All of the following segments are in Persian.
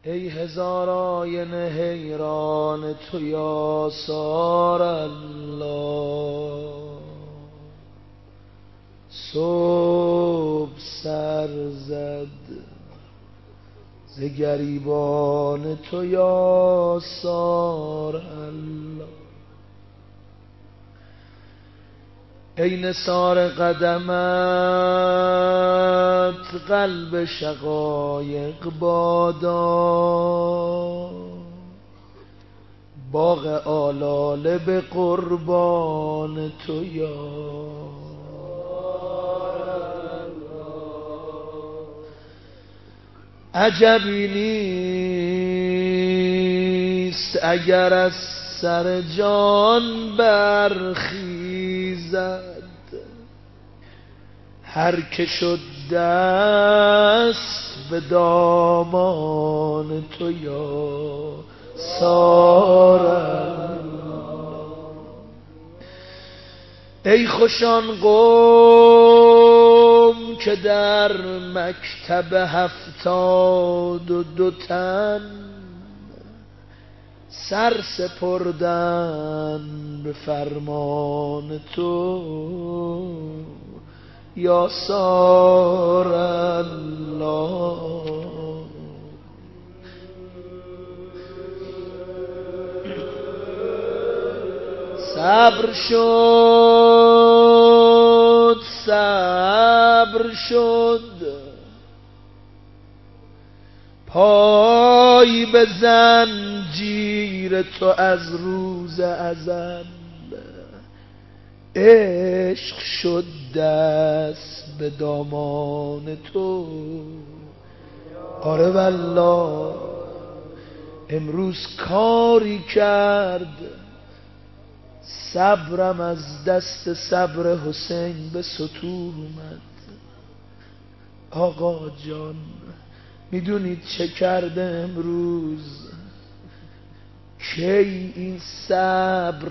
ای هزار آینه حیران تو یا سار الله. صبح سر زد ز گریبان تو یا سار الله. ای نثار قدمت قلب شقایق بادا، باغ آلاله به قربان تو یا عجبی نیست اگر از سر جان برخیزد، هر که شد دست به دامان تو یا سار الله. ای خوشان قوم که در مکتب 72 تن سر سپردن به فرمان تو یا سار الله. صبر شد صبر شد پای به زنجیر تو از روز ازل، عشق شد دست به دامان تو. آره والله امروز کاری کرد صبرم از دست صبر حسین به سطور اومد. آقا جان میدونید چه کرده امروز؟ کی این صبر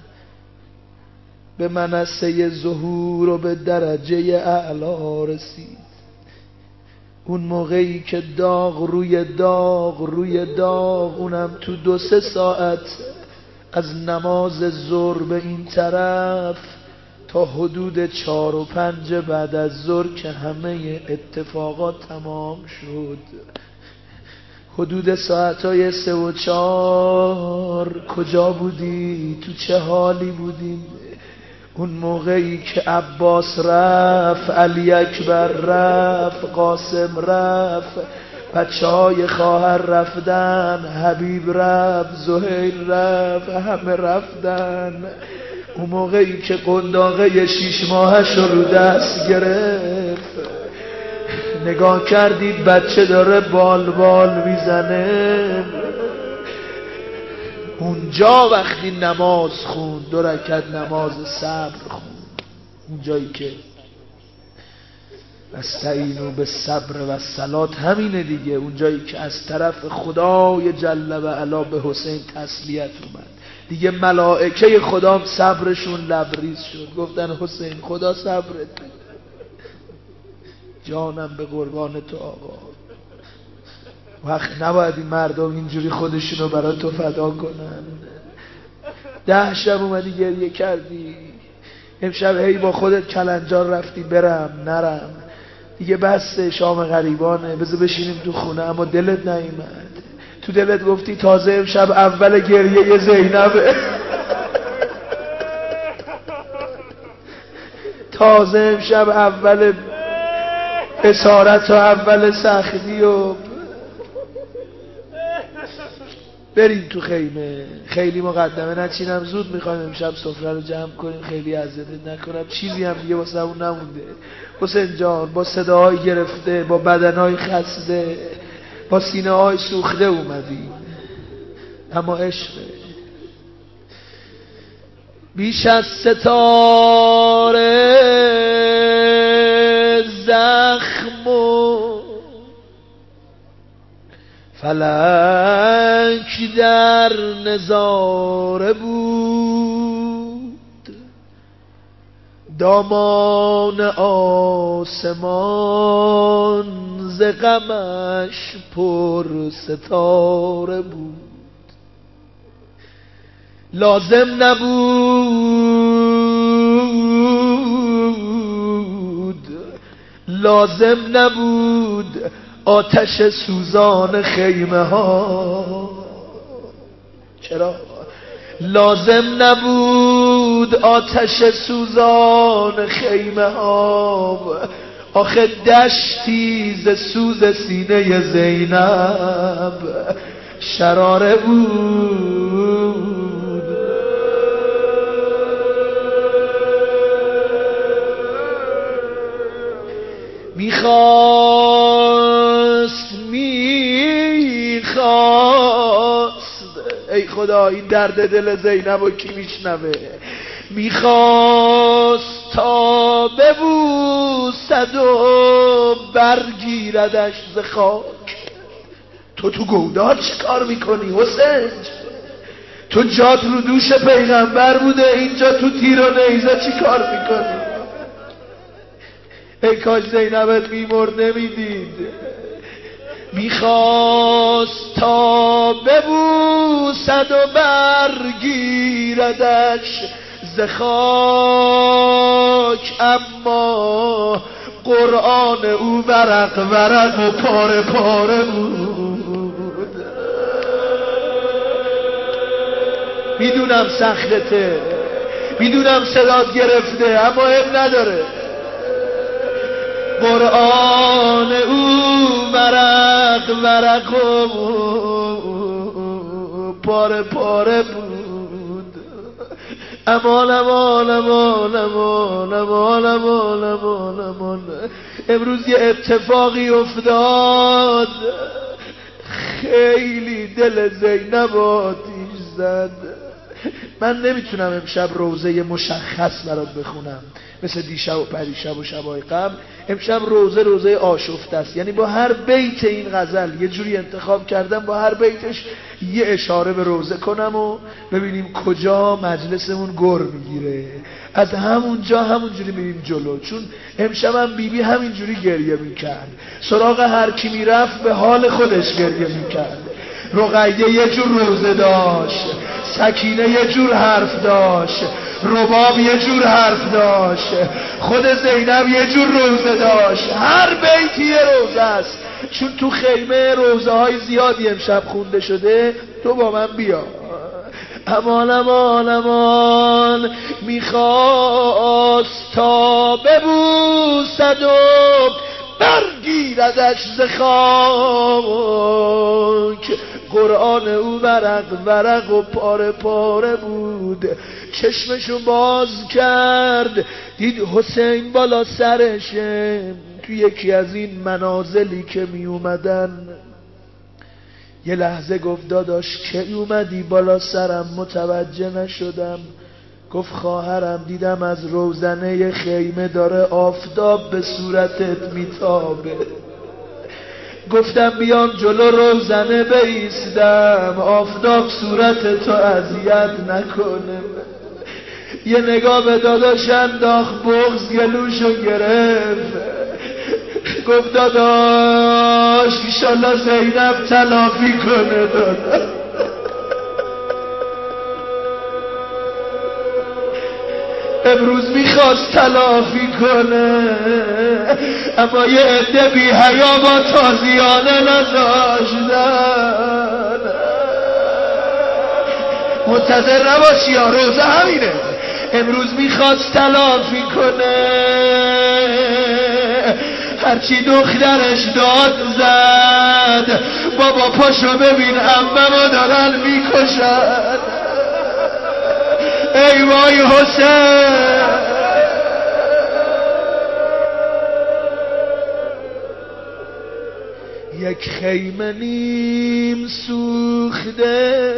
به منصه ظهور و به درجه اعلا رسید؟ اون موقعی که داغ روی داغ روی داغ، اونم تو 2-3 ساعت از نماز ظهر به این طرف تا حدود 4 و 5 بعد از ظهر که همه اتفاقات تمام شد، حدود ساعتهای 3 و 4 کجا بودی؟ تو چه حالی بودیم؟ اون موقعی که عباس رفت، علی اکبر رفت، قاسم رفت، بچه‌های خواهر رفتن، حبیب رفت، زهیر رفت، همه رفتن. اون موقعی که قنداقه 6 ماهش رو دست گرفت، نگاه کردید بچه داره بال بال میزنه. اونجا وقتی نماز خوند 2 رکعت نماز صبر خوند، اونجایی که استعینوا بالصبر والصلاة همینه دیگه، اونجایی که از طرف خدای جل و علا به حسین تسلیت اومد دیگه، ملائکه خدا صبرشون لبریز شد، گفتن حسین خدا صبرت بده، جانم به قربان تو آقا. وقت نباید این مردم اینجوری خودشونو برای تو فدا کنن. 10 شب اومدی گریه کردی، امشب هی با خودت کلنجار رفتی برم نرم دیگه، بس شام غریبانه بذار بشینیم تو خونه، اما دلت نیامد. تو دلت گفتی تازه امشب اول گریه زینبه، تازه امشب اول اسارت و اول سختی و بریم تو خیمه. خیلی مقدمه نچینم، زود میخوایم امشب سفره رو جمع کنیم، خیلی اذیتت نکنم، چیزی هم دیگه واسه اون نمونده. حسین جان با صداهای گرفته، با بدنهای خسته، با سینه های سوخته اومدی، اما عشقه بیش از ستاره زخم و فلک در نظاره بود، دامان آسمان ز غمش پر ستاره بود، لازم نبود آتش سوزان خیمه ها. چرا؟ لازم نبود آتش سوزان خیمه ها، آخه دشتی ز سوز سینه زینب شراره بود. میخواست ای خدا این درد دل زینب و کی میشنوه؟ میخواست تا ببوسد و برگیردش ز خاک. تو گودال چه کار میکنی حسین؟ تو جات رو دوش پیغمبر بوده، اینجا تو تیر و نیزه چی کار میکنی؟ ای کاش زینبت میمرد نمیدید. میخواست تا ببوسد و برگیردش ز خاک، اما قرآن او ورق ورق و پاره پاره بود. میدونم سختته، میدونم صدات گرفته، اما اب نداره. قرآن او ورق ورق و پاره پاره بود. امان امان امان امان امان امان امان امان. امروز یه اتفاقی افتاد، خیلی دل زینب آتیش زد. من نمیتونم امشب روزه مشخص برات بخونم مثل دیشب و پریشب و شبای قبل. امشب روزه آشفته است، یعنی با هر بیت این غزل یه جوری انتخاب کردم با هر بیتش یه اشاره به روزه کنم و ببینیم کجا مجلسمون گر میگیره، از همونجا همونجوری میریم جلو. چون امشبم بیبی همینجوری گریه میکرد، سراغ هر کی میرفت به حال خودش گریه میکرد. رقیه یه جور روزه داشت، سکینه یه جور حرف داشت، رباب یه جور حرف داشت، خود زینب یه جور روزه داشت. هر بیتی یه روزه است. چون تو خیمه روزه های زیادی امشب خونده شده، تو با من بیا. امان امان امان. میخواست تا ببوسد و برگیردش ز خاک، قرآن او ورق ورق و پاره پاره بود. چشمشو باز کرد دید حسین بالا سرشه، تو یکی از این منازلی که می اومدن. یه لحظه گفت داداش کی اومدی بالا سرم؟ متوجه نشدم. گفت خواهرم دیدم از روزنه خیمه داره آفتاب به صورتت میتابه. گفتم بیام جلو روزنه بایستم آفتاب صورت تو اذیت نکنه. یه نگاه به داداش انداخت، بغض گلوشو گرفت. گفت داداش انشالله زینب تلافی کنه. داداش امروز میخواست تلافی کنه، اما یه عده بی حیا با تازیانه نذاشتن. منتظر نباشی یا روزه همینه. امروز میخواست تلافی کنه، هرچی دخترش داد زد بابا پاشو ببین عممو دارن میکشن. ای وای حسین. یک خیمه نیم سوخته،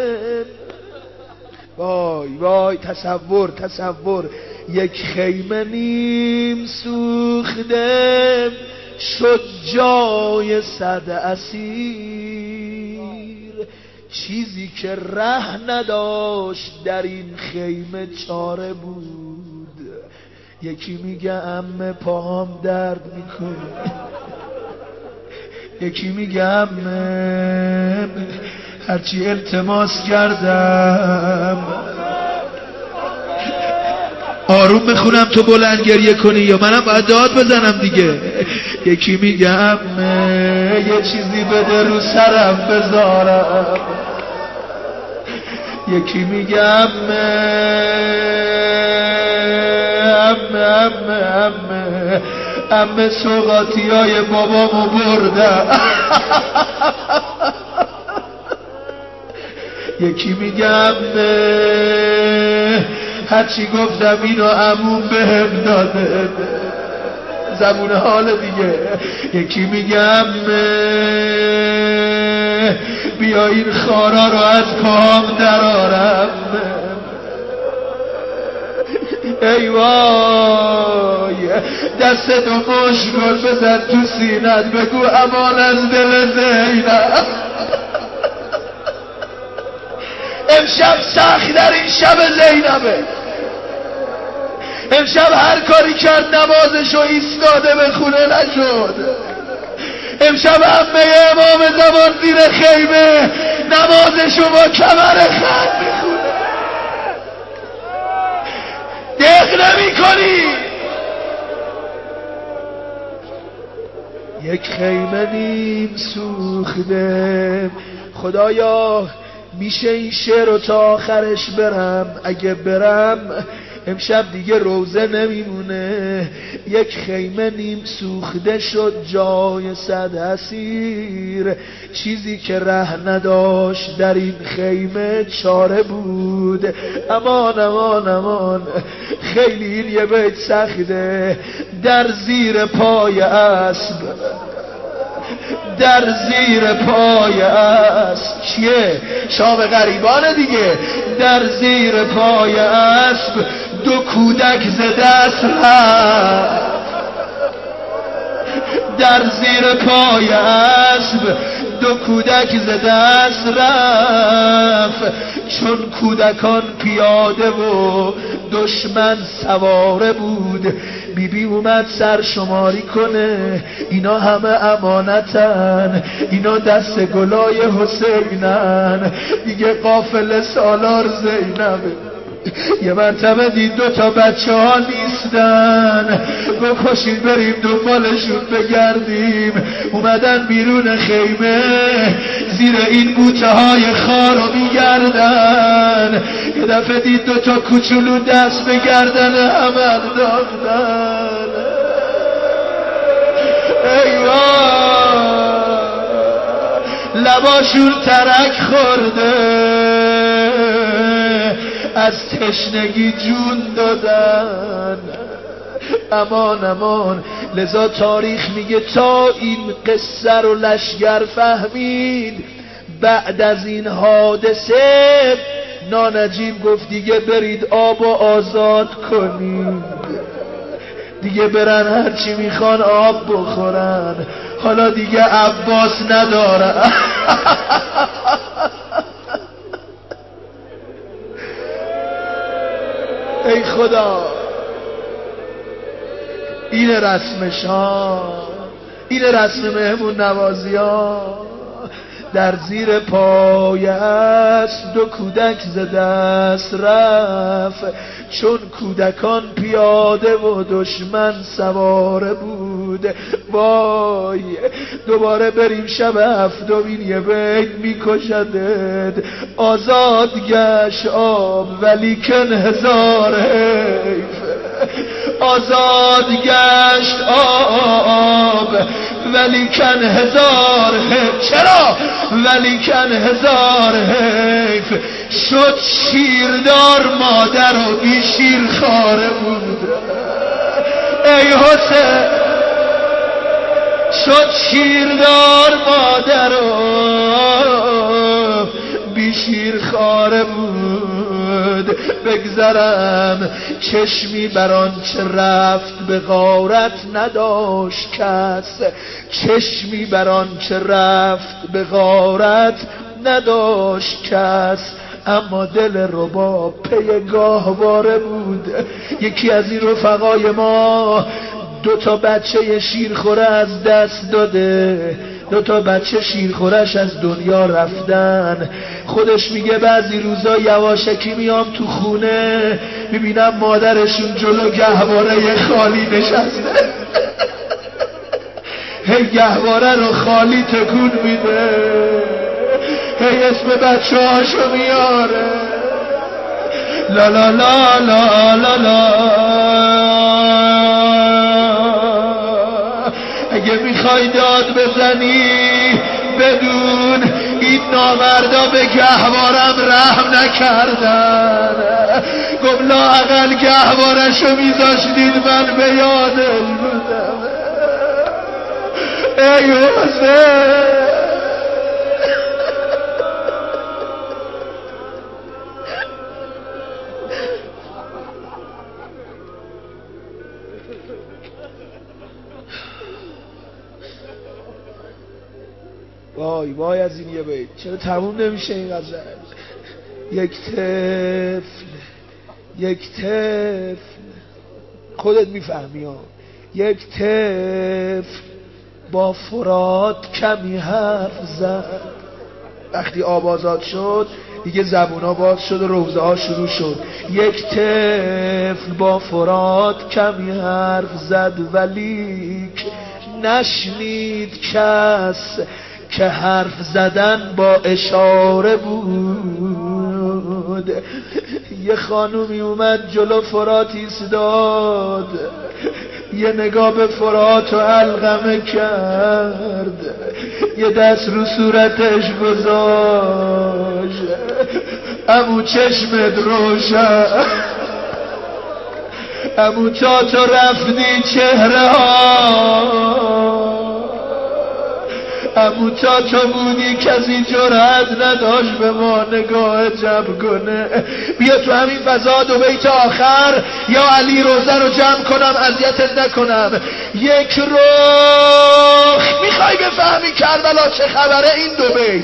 وای وای تصور یک خیمه نیم سوخته شد جای صد اسیر. چیزی که ره نداشت در این خیمه چاره بود. یکی میگه عمه پاهام درد میکنه، یکی میگه عمه هرچی التماس کردم. آروم میخونم تو بلند گریه کنی یا منم باید داد بزنم دیگه. یکی میگه عمه یه چیزی بده رو سرم بذارم، یکی میگه عمه سوغاتی های بابامو بردم. یکی میگه عمه هرچی گفتم اینو عموم بهم داده، زبون حال دیگه. یکی میگه عمه بیا این خارا رو از پام درارم. ای وای دستتو مشکل بزن تو سینت بگو امان از دل زینب. امشب سخت در این شب زینبه. امشب هر کاری کرد نمازشو ایستاده به خونه نشد. امشب عمه امام زمان زیر خیمه نمازشو با کمر خم میخونه. دق نمی کنی. یک خیمه نیم سوخته. خدایا میشه این شعر رو تا آخرش برم؟ اگه برم امشب دیگه روزه نمیمونه. یک خیمه نیم سوخته شد جای صد اسیر، چیزی که ره نداشت در این خیمه چاره بود. امان امان امان، خیلی این یه بیت سخته. در زیر پای اسب، در زیر پای اسب چیه؟ شام غریبانه دیگه. در زیر پای اسب دو کودک ز دست رفت. در زیر پای اسب دو کودک ز دست رفت. چون کودکان پیاده و دشمن سواره بود، بیبی اومد سر شماری کنه. اینا همه امانتن، اینا دست گلای حسینن. دیگه قافله سالار زینبه. یه مرتبه دید 2 تا بچه ها نیستن، بکشید بریم دنبالشون بگردیم. اومدن بیرون خیمه زیر این بوته های خار رو میگردن. یه دفعه دید 2 تا کوچولو دست به گردن هم انداختن. ای وای لباشون ترک خورده، از تشنگی جون دادن. امان امان. لذا تاریخ میگه تا این قصه رو لشگر فهمید، بعد از این حادثه نانجیم گفت دیگه برید آب و آزاد کنید، دیگه برن هرچی میخوان آب بخورن، حالا دیگه عباس ندارن. ای خدا، این رسمش ها، این رسم مهمون نوازی ها. در زیر پای است 2 کودک ز دست رفت. چون کودکان پیاده و دشمن سواره بود. وای دوباره بریم شب 7 یه بیت میکشدت. آزاد گشت آب ولیکن هزار حیف. آزاد گشت آب ولیکن هزار حیف. چرا؟ ولیکن هزار حیف. شد شیردار مادر و بی شیر خاره بود. ای حسین شد شیردار مادر و بی شیر خاره بود. بگذرم چشمی بر آنچه رفت به غارت نداشت کس. چشمی بر آنچه رفت به غارت نداشت کس. اما دل رباب پی گاهواره بود. یکی از این رفقای ما 2 بچه شیرخوره از دست داده، 2 بچه شیرخورش از دنیا رفتن. خودش میگه بعضی روزا یواشکی میام تو خونه میبینم مادرشون جلو گهواره خالی نشسته، هی گهواره رو خالی تکون میده، هی اسم بچه هاشو میاره، لا لا لا لا لا لا. اگه میخوای داد بزنی بدون این نامردا به گهوارم رحم نکردن. گم لااقل گهوارشو میذاشتید من به یادش بودم. ای حسین وای وای از این یه بیت چرا تموم نمیشه این غزل. یک طفل خودت میفهمی ها، یک طفل با فرات کمی حرف زد. وقتی آب آزاد شد دیگه زبونا باز شد و روزه ها شروع شد. یک طفل با فرات کمی حرف زد ولیک نشنید کس که حرف زدن با اشاره بود. یه خانومی اومد جلو فرات ایستاد، یه نگاه به فرات و علقمه کرد، یه دست رو صورتش گذاشت. عمو چشمت روشن، عمو تا تو رفتی چهره ها، عمو تا تو بودی کسی جرأت نداشت به ما نگاه جمع کنه. بیا تو همین فضا 2 بیت آخر یا علی روزه رو جمع کنم اذیتت نکنم. یک رخ میخوای بفهمی کربلا چه خبره این 2 بیت.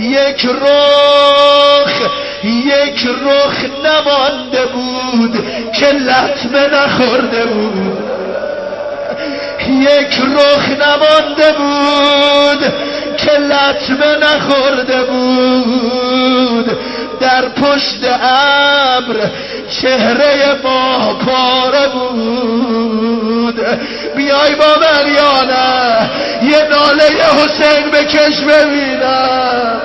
یک رخ نمانده بود که لطمه نخورده بود، یک رخ نمانده بود که لطمه نخورده بود. در پشت ابر چهره ماه پاره بود. بیای با من یا نه یه ناله حسین بکش ببینم.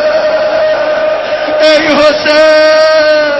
ای حسین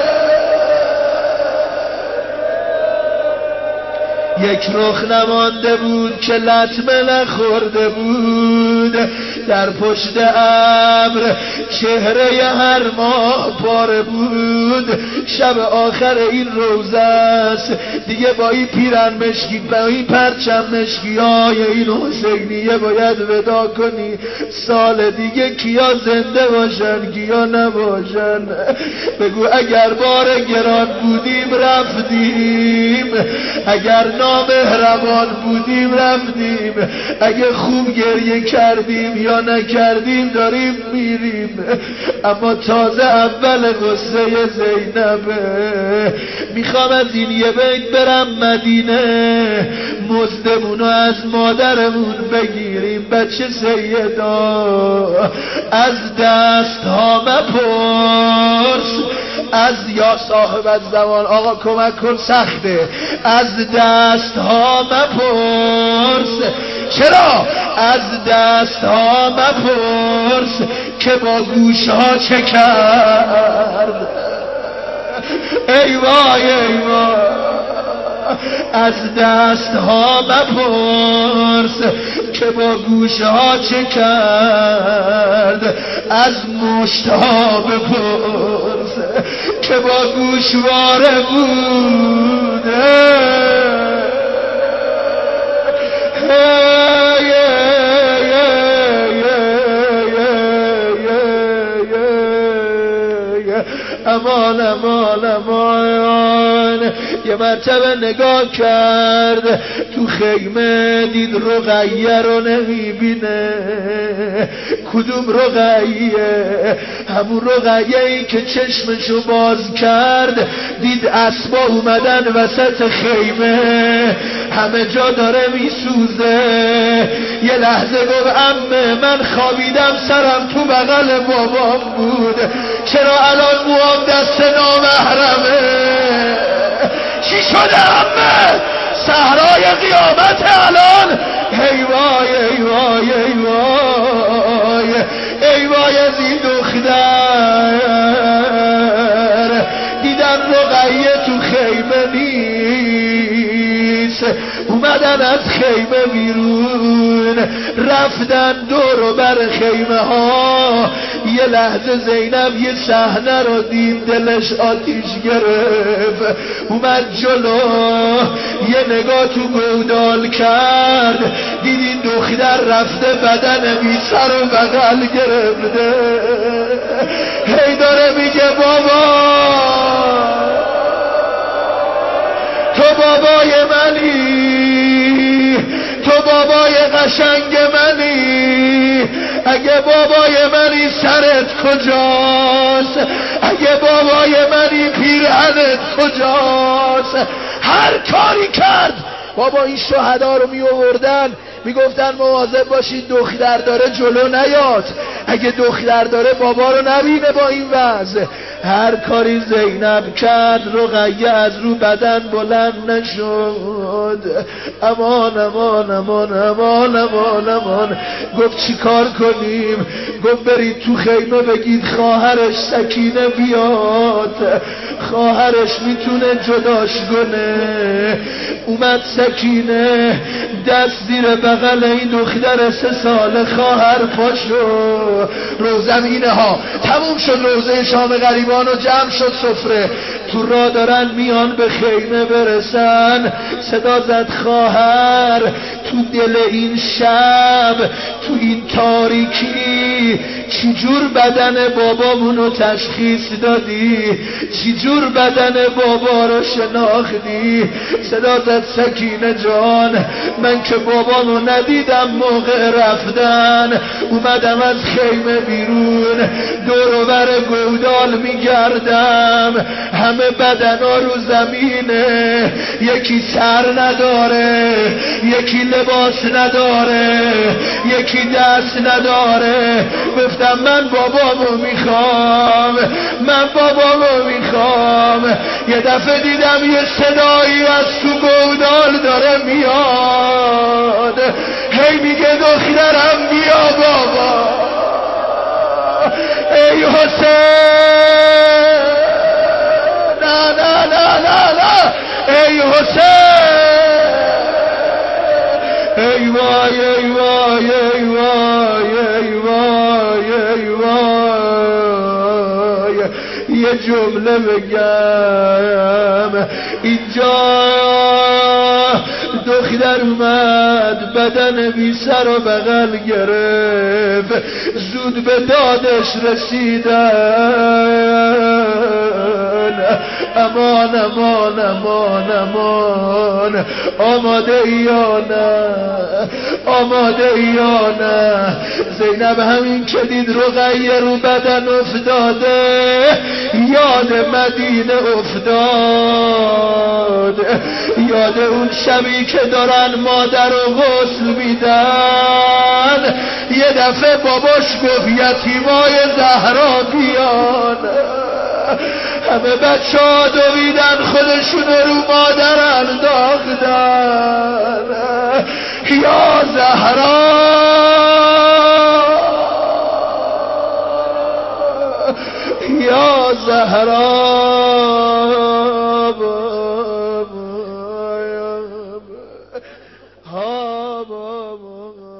یک رخ نمانده بود که لطمه نخورده بود. در پشت ابر چهره هر ماه پاره بود. شب آخر این روزه است دیگه، با این پیرن مشکی، با این پرچم مشکی های این حسینیه باید ودا کنی. سال دیگه کیا زنده باشن کیا نباشن. بگو اگر بار گران بودیم رفتیم، اگر نامهربان بودیم رفتیم، اگه خوب گریه کردیم یا نکردیم داریم میریم. اما تازه اول قصه زینبه. میخوام از این یه بیت برم مدینه، مزدمونو از مادرمون بگیریم. بچه سیدا از دست ها مپرس، از یا صاحب از زمان آقا کمک کن سخته. از دست ها مپرس، چرا؟ از دست ها مپرس که با گوش ها چه کرد. ای وای ای وای. از دست ها مپرس که با گوش ها چه کرد. از مشت ها بپرس که با گوشواره بوده. امان امان امان. یه مرتبه نگاه کرد تو خیمه، دید رقیه رو نمیبینه. کدوم رقیه؟ همون رقیه‌ای که چشمشو باز کرد دید اسبا اومدن وسط خیمه، همه جا داره میسوزه. یه لحظه گفت عمه من خوابیدم سرم تو بغل بابام بود، چرا الان موام دست نامحرمه؟ چی شده عمه؟ صحرای قیامت الان. ای وای ای وای ای وای ای وای از این دختر، دیدن رقیه تو خیمه نیست، اومدن از خیمه بیرون، رفتن دور و بر خیمه ها. یه لحظه زینب یه صحنه رو دید، دلش آتیش گرفت، اومد جلو یه نگاه تو گودال کرد، دید این دختر رفته بدن بی سر و بغل گرفته، هی داره میگه بابا تو بابای منی، تو بابای قشنگ منی، اگه بابای منی سرت کجاست؟ اگه بابای منی پیرهنت کجاست؟ هر کاری کرد. بابا این شهدا رو می آوردن میگفتن مواظب باشید دختر داره جلو نیاد، اگه دختر داره بابا رو نبینه با این وضع. هر کاری زینب کرد رقیه از رو بدن بلند نشد. امان امان امان امان امان امان. گفت چی کار کنیم؟ گفت برید تو خیمه بگید خواهرش سکینه بیاد، خواهرش میتونه جداش کنه. اومد سکینه دست زیر بغل این دختر 3 ساله خواهر پاشو رو زمینه ها تموم شد. روزه شام غریبان و جمع شد سفره، تو راه دارن میان به خیمه برسن. صدا زد خواهر تو دل این شب تو این تاریکی چی جور بدن بابامونو تشخیص دادی؟ چی جور بدن بابا رو شناختی؟ صدا زد سکینه جان من که بابامو ندیدم موقع رفتن، اومدم از خیمه بیرون دور و بر گودال میگردم، همه بدنا رو زمینه، یکی سر نداره، یکی لباس نداره، یکی دست نداره. گفتم من بابامو میخوام، من بابامو میخوام. یه دفعه دیدم یه صدایی از تو گودال داره میاد، هی میگه دخترم بیا بابا. ای حسین، نه نه نه نه نه، ای حسین، ای وای ای وای ای وای ای وای ای وای. یه جمله بگم اینجا، دختر اومد بدن بی سر و بغل گرفت، زود به دادش رسیدن. امان امان امان امان. آماده یا نه؟ آماده یا نه؟ زینب همین که دید رقیه رو بدن افتاده یاد مدینه افتاد، یاد اون شبی که دارن مادر رو غسل میدن. یه دفعه باباش گفت یتیمای زهرا بیان. همه بچه ها دویدن خودشون رو مادر انداختن. یا زهرا یا زهرا ها